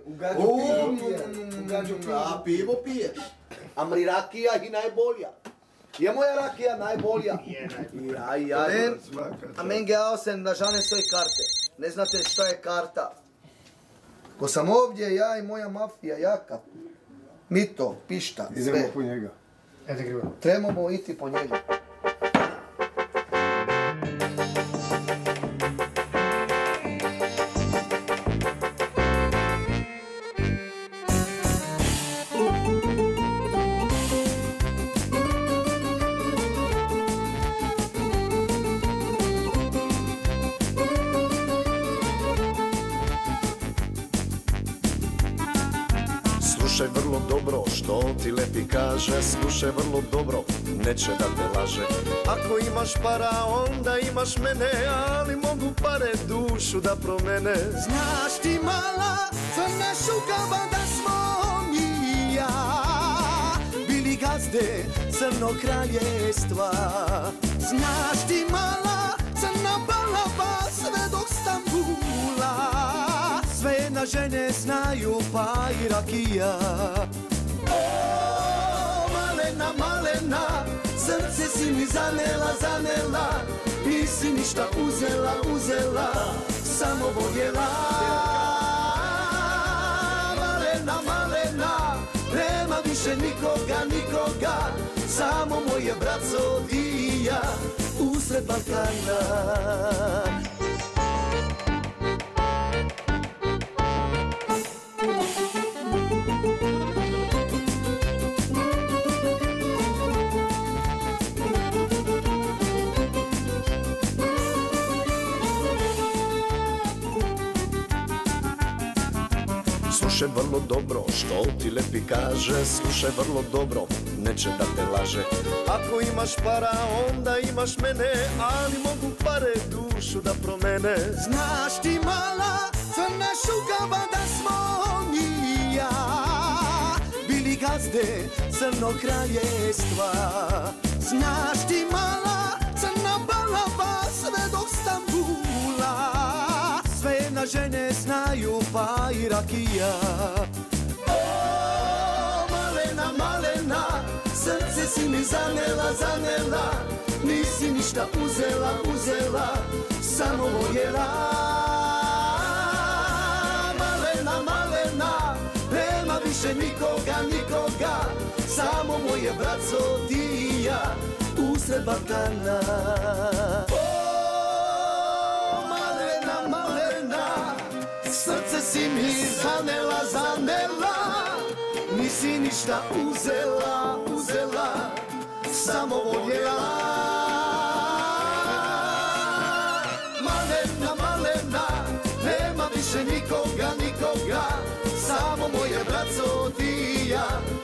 U gađu pivo. A pivo piješ. A mi rakija i najbolja. Je moja rakija najbolja. A menge ausen da žane svoje karte. Ne znate šta je karta. Ko sam ovdje, ja i moja mafija, jaka. Mito, pišta, sve. Idemo po njega. Trebamo iti po njega. Slušaj vrlo dobro što ti lepi kaže, slušaj vrlo dobro, neće da te laže. Ako imaš para onda imaš mene, ali mogu pare dušu da promene. Znaš ti mala, crna šukava da smo mi i ja bili gazde crnog kraljestva. Znaš ti mala, crna balava sve dok Stambula. Sve na žene znaju pa i rakija. O, malena, malena, srce si mi zanela, zanela. Nisi ništa uzela, uzela, samo voljela. Malena, malena, nema više nikoga, nikoga, samo moje braco i ja usred Balkana. Slušaj vrlo dobro što ti lepi kaže, slušaj vrlo dobro, neće da te laže. Ako imaš para onda imaš mene, ali mogu pare dušu da promene. Znaš ti mala, crna šukava da smo mi i ja bili gazde crnog kraljestva. Znaš ti mala, crna balava sve dok Stambula. Sve na žene znaju pa i rakija. O, malena, malena, srce si mi zanela, zanela. Nisi ništa uzela, uzela, samo voljela. Malena, malena, nema više nikoga, nikoga, samo moje braco ti i ja usred Balkana. Srce si mi zanela, zanela, nisi ništa uzela, uzela, samo voljela. Malena, malena, nema više nikoga, nikoga, samo moje braco ti i ja